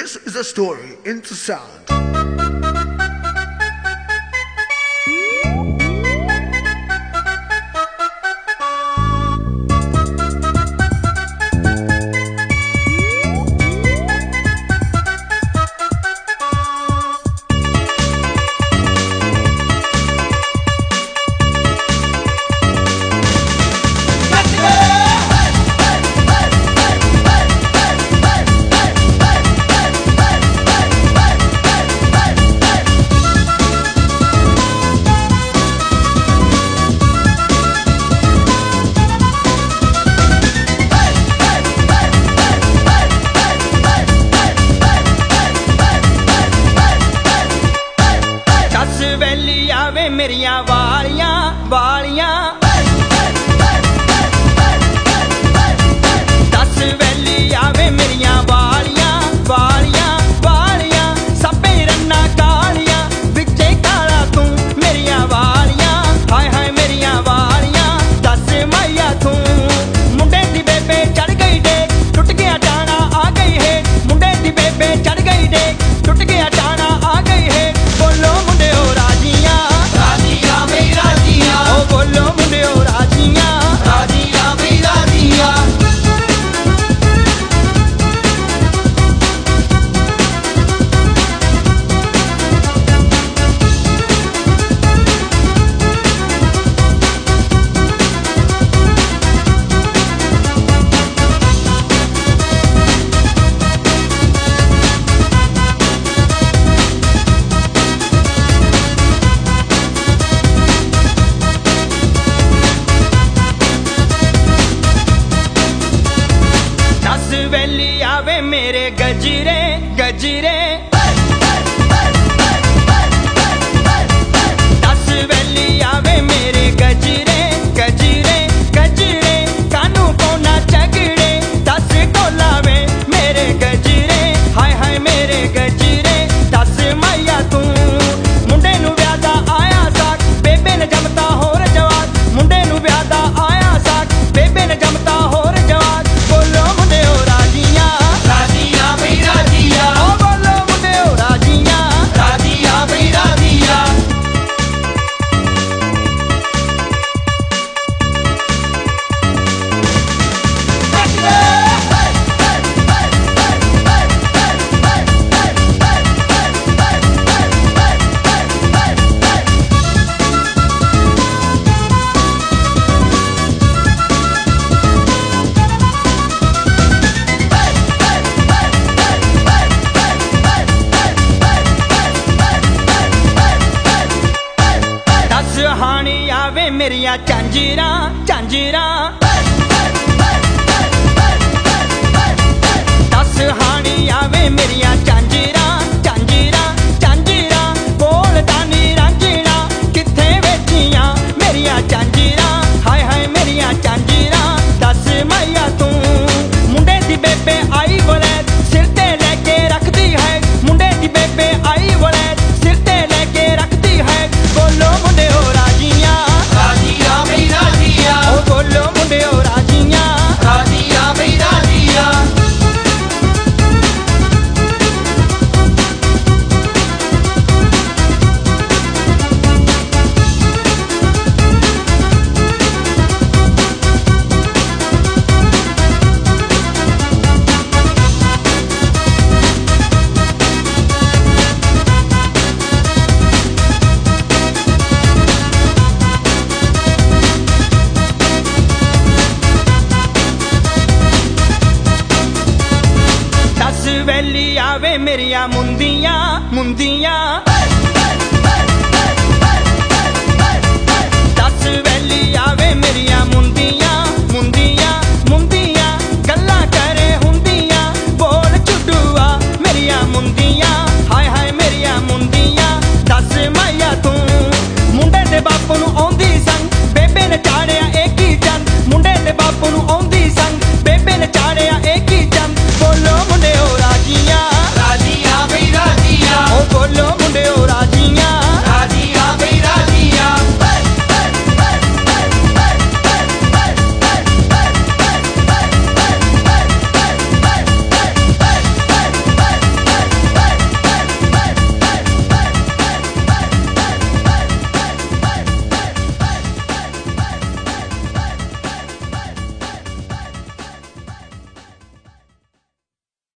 This is a story into sound. मेरिया वालियां वालियां दस valley आवे मेरिया वालियां वालियां वालियां सबे रन्ना कालियां बिचे काला तू मेरिया वालियां हाय हाय मेरिया वालियां दस माइया तू मुंडे दी बेबे चढ़ गई डे टुट गया टाना आ गई है मुंडे दी बेबे चढ़ गई डे टुट गया टाना आ गई है बोलो मुंडे हो राजियां बोलो मुंडे हो राजियां राजियां भी राजियां वैली आवे मेरे गजरे गजरे दस वैली आवे मेरे गजरे गजरे गजरे कानू कोना चगड़े दस कोलावे मेरे गजरे हाय हाय मेरे गजरे दस माइया तू मुंडे नू व्यादा आया साक बेबे ने जमता होर जवाक मुंडे नू व्यादा आया साक बेबे ने जमता होर जवाक बोलो मुंडे हो राजियां राजियां भी राजियां ओ बोलो मुंडे हो राजियां राजियां भी राजियां हानी आवे मेरिया झांजरा झांजरा दस हानी आवे मेरिया झांजरा झांजरा झांजरा बोल दानी रांझणा किथे वेचियां मेरिया झांजरा हाय हाय मेरिया झांजरा दस माइया तू मुंडे दी बेबे आई वलैत सिर ते लेके रखदी है मुंडे दी बेबे आई वलैत सिर ते लेके रखदी है बोलो मुंडे हो राजियां राजियां भी राजियां ओ बोलो मुंडे हो राजियां राजियां भी राजियां वैली आवे मेरिया मुंदियां मुंदियां दस वैली आवे मेरिया मुंदियां